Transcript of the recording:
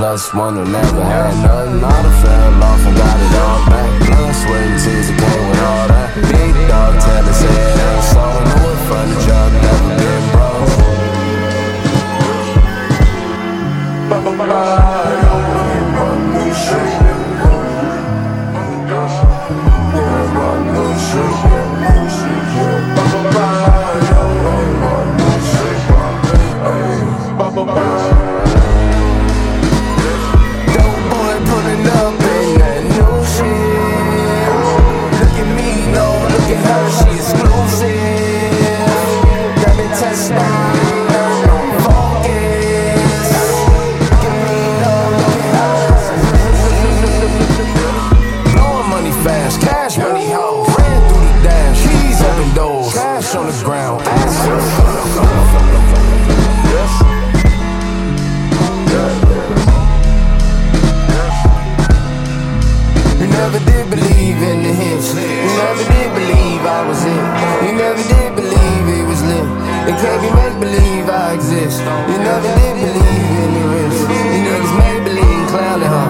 plus one who never had nothing. I done fell off and got it all back. Blood, sweat, and tears that came with all that. Big dog tell us it ain't so. Know it from the jump, never been broke. On the ground, ass You never did believe in the hits. You never did believe I was it. You never did believe it was lit. It can't be make believe I exist. You never did believe in the risk. You niggas make believe clowning, huh?